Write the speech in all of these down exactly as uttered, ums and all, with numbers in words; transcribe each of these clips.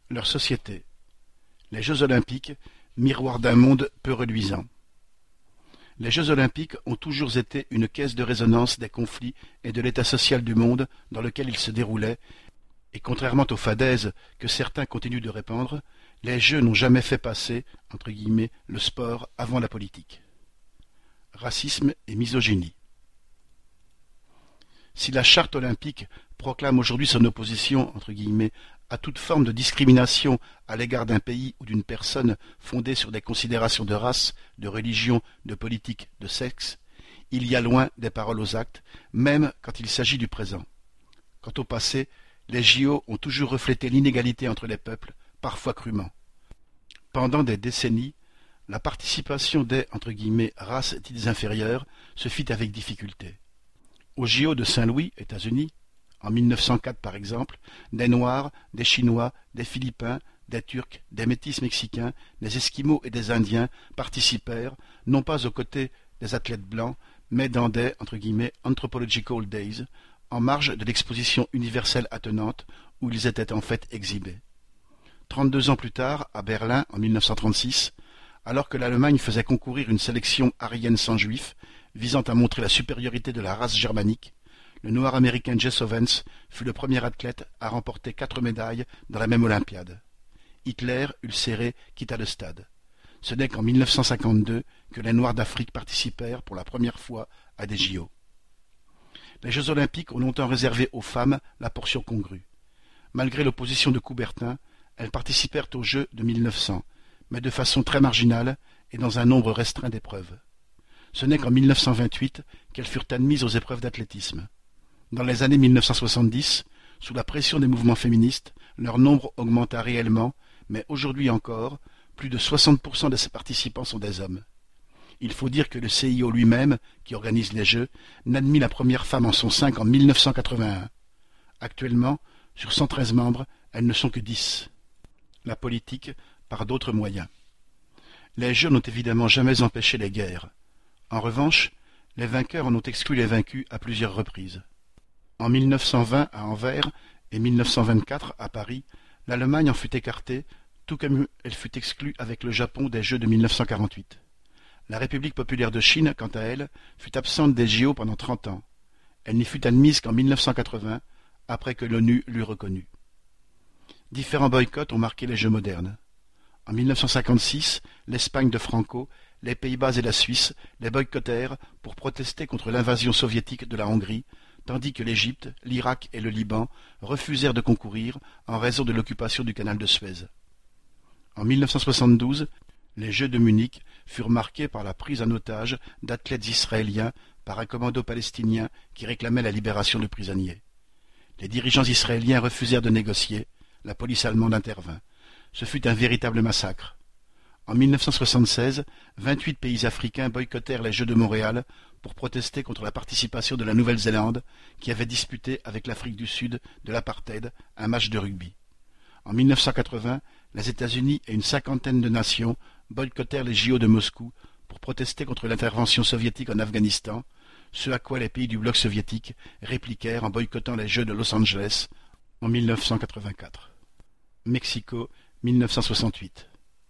Leur société. Les Jeux olympiques, miroir d'un monde peu reluisant. Les Jeux olympiques ont toujours été une caisse de résonance des conflits et de l'état social du monde dans lequel ils se déroulaient, et contrairement aux fadaises que certains continuent de répandre, les Jeux n'ont jamais fait passer, entre guillemets, le sport avant la politique. Racisme et misogynie. Si la charte olympique proclame aujourd'hui son opposition, entre guillemets, à toute forme de discrimination à l'égard d'un pays ou d'une personne fondée sur des considérations de race, de religion, de politique, de sexe, il y a loin des paroles aux actes, même quand il s'agit du présent. Quant au passé, les J O ont toujours reflété l'inégalité entre les peuples, parfois crûment. Pendant des décennies, la participation des, entre guillemets, races dites inférieures se fit avec difficulté. Aux J O de Saint-Louis, États-Unis, en mille neuf cent quatre par exemple, des Noirs, des Chinois, des Philippins, des Turcs, des Métis mexicains, des Esquimaux et des Indiens participèrent, non pas aux côtés des athlètes blancs, mais dans des, entre guillemets, Anthropological Days, en marge de l'exposition universelle attenante où ils étaient en fait exhibés. Trente-deux ans plus tard, à Berlin, en mille neuf cent trente-six, alors que l'Allemagne faisait concourir une sélection aryenne sans juifs, visant à montrer la supériorité de la race germanique, le noir américain Jesse Owens fut le premier athlète à remporter quatre médailles dans la même olympiade. Hitler, ulcéré, quitta le stade. Ce n'est qu'en mille neuf cent cinquante-deux que les Noirs d'Afrique participèrent pour la première fois à des J O. Les Jeux olympiques ont longtemps réservé aux femmes la portion congrue. Malgré l'opposition de Coubertin, elles participèrent aux Jeux de mille neuf cents, mais de façon très marginale et dans un nombre restreint d'épreuves. Ce n'est qu'en mille neuf cent vingt-huit qu'elles furent admises aux épreuves d'athlétisme. Dans les années mille neuf cent soixante-dix, sous la pression des mouvements féministes, leur nombre augmenta réellement, mais aujourd'hui encore, plus de soixante pour cent de ses participants sont des hommes. Il faut dire que le C I O lui-même, qui organise les Jeux, n'admit la première femme en son sein qu'en mille neuf cent quatre-vingt-un. Actuellement, sur cent treize membres, elles ne sont que dix. La politique, par d'autres moyens. Les Jeux n'ont évidemment jamais empêché les guerres. En revanche, les vainqueurs en ont exclu les vaincus à plusieurs reprises. En mille neuf cent vingt à Anvers et mille neuf cent vingt-quatre à Paris, l'Allemagne en fut écartée, tout comme elle fut exclue avec le Japon des Jeux de mille neuf cent quarante-huit. La République populaire de Chine, quant à elle, fut absente des J O pendant trente ans. Elle n'y fut admise qu'en mille neuf cent quatre-vingts, après que l'ONU l'eut reconnue. Différents boycotts ont marqué les Jeux modernes. En mille neuf cent cinquante-six, l'Espagne de Franco, les Pays-Bas et la Suisse les boycottèrent pour protester contre l'invasion soviétique de la Hongrie, tandis que l'Égypte, l'Irak et le Liban refusèrent de concourir en raison de l'occupation du canal de Suez. En mille neuf cent soixante-douze, les Jeux de Munich furent marqués par la prise en otage d'athlètes israéliens par un commando palestinien qui réclamait la libération de prisonniers. Les dirigeants israéliens refusèrent de négocier, la police allemande intervint. Ce fut un véritable massacre. En mille neuf cent soixante-seize, vingt-huit pays africains boycottèrent les Jeux de Montréal pour protester contre la participation de la Nouvelle-Zélande, qui avait disputé avec l'Afrique du Sud de l'apartheid un match de rugby. En mille neuf cent quatre-vingts, les États-Unis et une cinquantaine de nations boycottèrent les J O de Moscou pour protester contre l'intervention soviétique en Afghanistan, ce à quoi les pays du bloc soviétique répliquèrent en boycottant les Jeux de Los Angeles en mille neuf cent quatre-vingt-quatre. Mexico, mille neuf cent soixante-huit.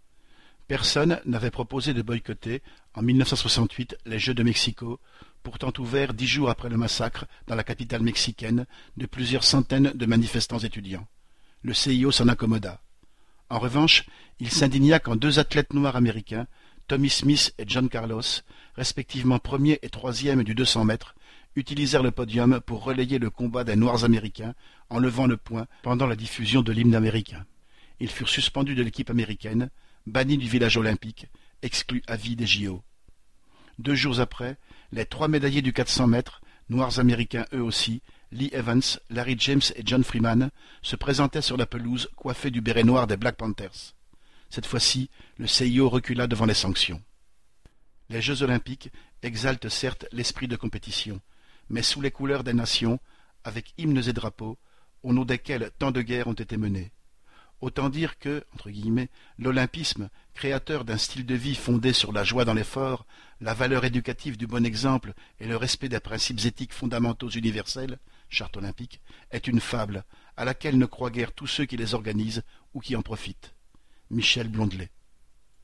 Personne n'avait proposé de boycotter, en mille neuf cent soixante-huit, les Jeux de Mexico, pourtant ouverts dix jours après le massacre, dans la capitale mexicaine, de plusieurs centaines de manifestants étudiants. Le C I O s'en accommoda. En revanche, il s'indigna quand deux athlètes noirs américains, Tommy Smith et John Carlos, respectivement premier et troisième du deux cents mètres, utilisèrent le podium pour relayer le combat des Noirs américains en levant le poing pendant la diffusion de l'hymne américain. Ils furent suspendus de l'équipe américaine, bannis du village olympique, exclus à vie des J O. Deux jours après, les trois médaillés du quatre cents mètres, Noirs américains eux aussi, Lee Evans, Larry James et John Freeman, se présentaient sur la pelouse coiffés du béret noir des Black Panthers. Cette fois-ci, le C I O recula devant les sanctions. Les Jeux olympiques exaltent certes l'esprit de compétition, mais sous les couleurs des nations, avec hymnes et drapeaux, au nom desquels tant de guerres ont été menées. Autant dire que, entre guillemets, l'olympisme, créateur d'un style de vie fondé sur la joie dans l'effort, la valeur éducative du bon exemple et le respect des principes éthiques fondamentaux universels, charte olympique, est une fable, à laquelle ne croient guère tous ceux qui les organisent ou qui en profitent. Michel Blondelet.